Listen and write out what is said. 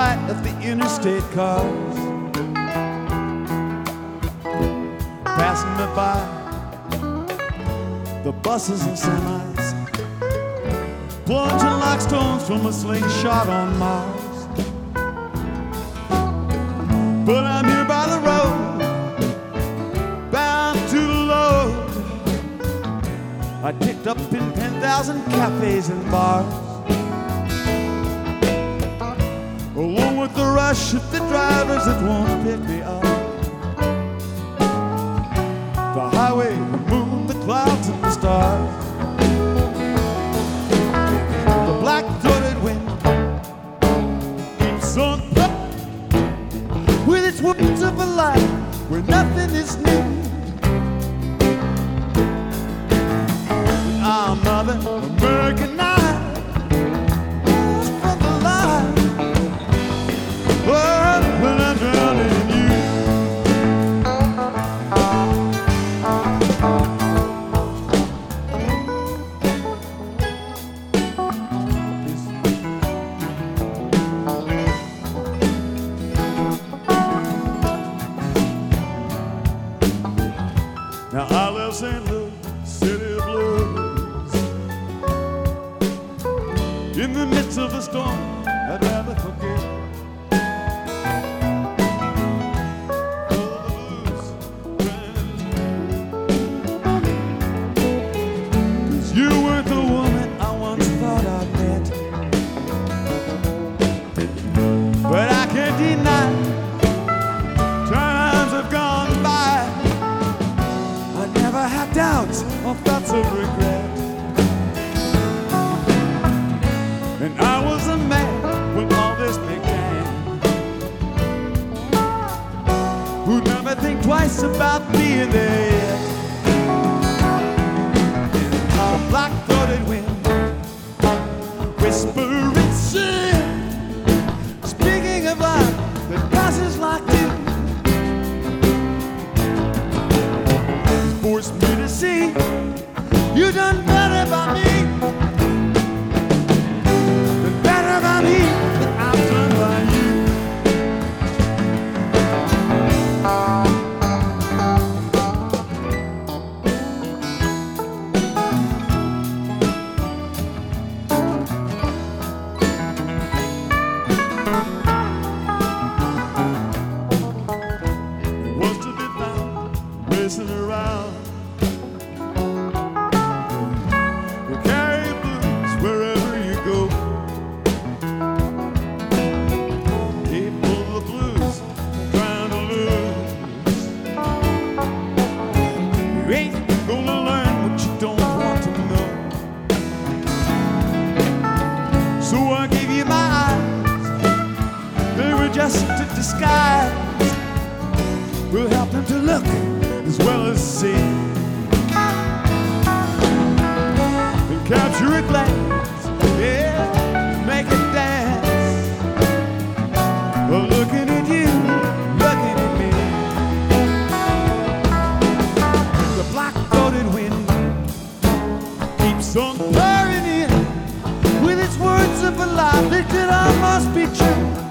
light of the interstate cars passing me by, the buses and semis plunging like stones from a slingshot on Mars. But I'm here by the road, bound to the load. I ticked up in 10,000 cafes and bars, along with the rush of the drivers that won't pick me up. The highway, the moon, the clouds, and the stars. The black-throated wind keeps on blowing with its words of a life where nothing is new. I'm Mother Americanized from the light. Oh, when I'm drowning in you. Now I love St. Louis, city of blues. In the midst of the storm, I'd rather forget all the blues. 'Cause you weren't the woman I once thought I'd met. But I can't deny times have gone by. I never had doubts or thoughts of regret. And I was a man when all this began, who'd never think twice about being there yet. The black-throated wind, whispering sin, speaking of life that passes like dew, forced me to see you done better by me, done better by me than I've done by you. It was to be found racing around. You carry blues wherever you go. People of the blues trying to lose. You ain't gonna learn what you don't want to know. So I gave you my eyes, they were just a disguise. We'll help them to look as well as see, and capture a glance, yeah, make it dance. Well, looking at you, looking at me. The black-throated wind keeps on pouring in with its words of a lie that could almost be true.